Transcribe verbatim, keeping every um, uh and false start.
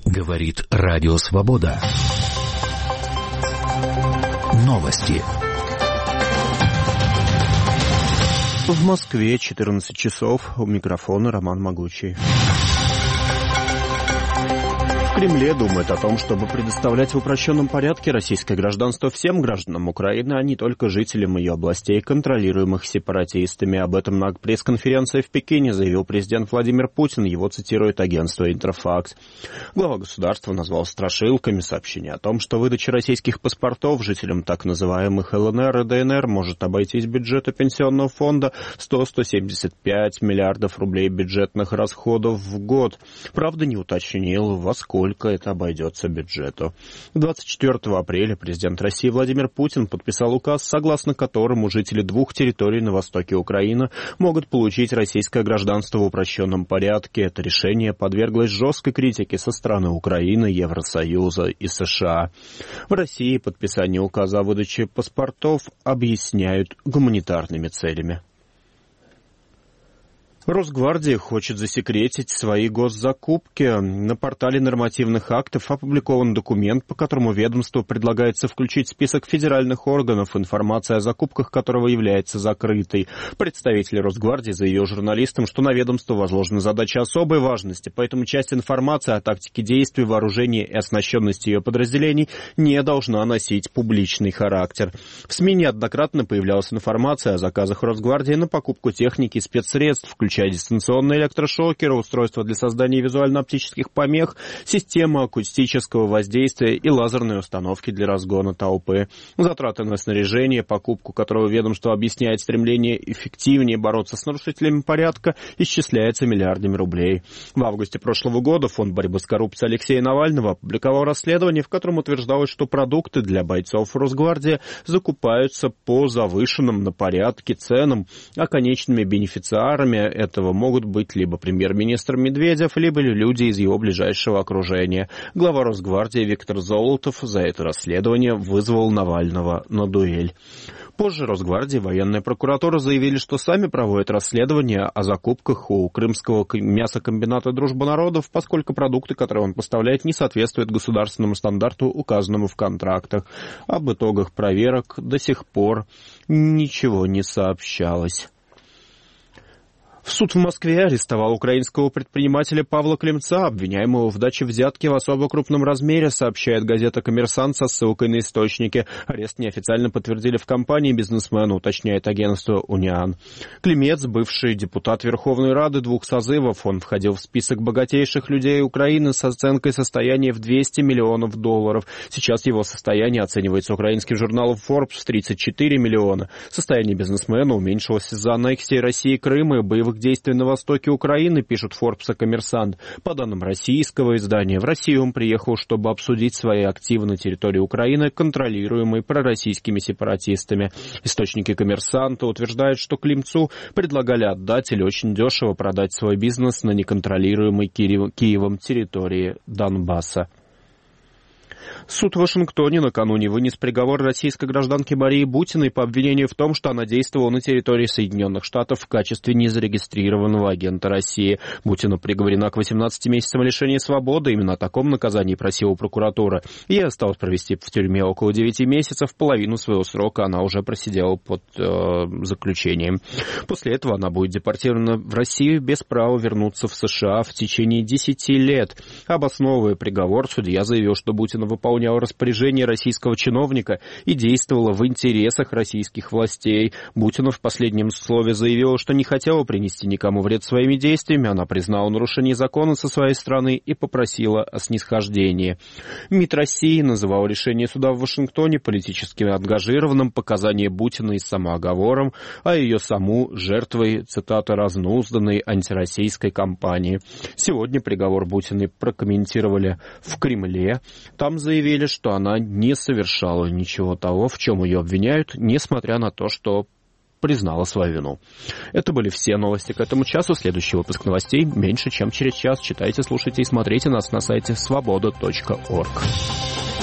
Говорит Радио Свобода. Новости. В Москве четырнадцать часов. У микрофона Роман Могучий. В Кремле думают о том, чтобы предоставлять в упрощенном порядке российское гражданство всем гражданам Украины, а не только жителям ее областей, контролируемых сепаратистами. Об этом на пресс-конференции в Пекине заявил президент Владимир Путин. Его цитирует агентство «Интерфакс». Глава государства назвал страшилками сообщение о том, что выдача российских паспортов жителям так называемых эл эн эр и дэ эн эр может обойтись бюджету пенсионного фонда сто - сто семьдесят пять миллиардов рублей бюджетных расходов в год. Правда, не уточнил, во сколько это обойдется бюджету. двадцать четвёртого апреля президент России Владимир Путин подписал указ, согласно которому жители двух территорий на востоке Украины могут получить российское гражданство в упрощенном порядке. Это решение подверглось жесткой критике со стороны Украины, Евросоюза и США. В России подписание указа о выдаче паспортов объясняют гуманитарными целями. Росгвардия хочет засекретить свои госзакупки. На портале нормативных актов опубликован документ, по которому ведомству предлагается включить в список федеральных органов, информация о закупках которого является закрытой. Представитель Росгвардии заявил журналистам, что на ведомство возложена задача особой важности, поэтому часть информации о тактике действий, вооружении и оснащенности ее подразделений не должна носить публичный характер. В СМИ неоднократно появлялась информация о заказах Росгвардии на покупку техники и спецсредств, включая дистанционные электрошокеры, устройства для создания визуально-оптических помех, система акустического воздействия и лазерные установки для разгона толпы. Затраты на снаряжение, покупку которого ведомство объясняет стремление эффективнее бороться с нарушителями порядка, исчисляется миллиардами рублей. В августе прошлого года Фонд борьбы с коррупцией Алексея Навального опубликовал расследование, в котором утверждалось, что продукты для бойцов Росгвардии закупаются по завышенным на порядке ценам, а конечными бенефициарами этого могут быть либо премьер-министр Медведев, либо люди из его ближайшего окружения. Глава Росгвардии Виктор Золотов за это расследование вызвал Навального на дуэль. Позже Росгвардия и военная прокуратура заявили, что сами проводят расследование о закупках у крымского мясокомбината «Дружба народов», поскольку продукты, которые он поставляет, не соответствуют государственному стандарту, указанному в контрактах. Об итогах проверок до сих пор ничего не сообщалось. Суд в Москве арестовал украинского предпринимателя Павла Климца, обвиняемого в даче взятки в особо крупном размере, сообщает газета «Коммерсант» со ссылкой на источники. Арест неофициально подтвердили в компании бизнесмена, уточняет агентство «Униан». Климец, бывший депутат Верховной Рады двух созывов, он входил в список богатейших людей Украины с оценкой состояния в двести миллионов долларов. Сейчас его состояние оценивается украинским журналом Forbes в тридцать четыре миллиона. Состояние бизнесмена уменьшилось из-за аннексии России Крыма и боевых действий на востоке Украины, пишут Forbes и Коммерсант. По данным российского издания, в Россию он приехал, чтобы обсудить свои активы на территории Украины, контролируемой пророссийскими сепаратистами. Источники Коммерсанта утверждают, что Климцу предлагали отдать или очень дешево продать свой бизнес на неконтролируемой Киевом территории Донбасса. Суд в Вашингтоне накануне вынес приговор российской гражданке Марии Бутиной по обвинению в том, что она действовала на территории Соединенных Штатов в качестве незарегистрированного агента России. Бутина приговорена к восемнадцати месяцам лишения свободы. Именно о таком наказании просила прокуратура. Ей осталось провести в тюрьме около девяти месяцев. Половину своего срока она уже просидела под э, заключением. После этого она будет депортирована в Россию без права вернуться в США в течение десяти лет. Обосновывая приговор, судья заявил, что Бутина выполняла распоряжение российского чиновника и действовала в интересах российских властей. Бутина в последнем слове заявила, что не хотела принести никому вред своими действиями. Она признала нарушение закона со своей стороны и попросила о снисхождении. МИД России называл решение суда в Вашингтоне политически ангажированным, показания Бутиной самооговором, а ее саму жертвой, цитата, разнузданной антироссийской кампании. Сегодня приговор Бутиной прокомментировали в Кремле. Там заявили, что она не совершала ничего того, в чем ее обвиняют, несмотря на то, что признала свою вину. Это были все новости к этому часу. Следующий выпуск новостей меньше, чем через час. Читайте, слушайте и смотрите нас на сайте свобода точка орг.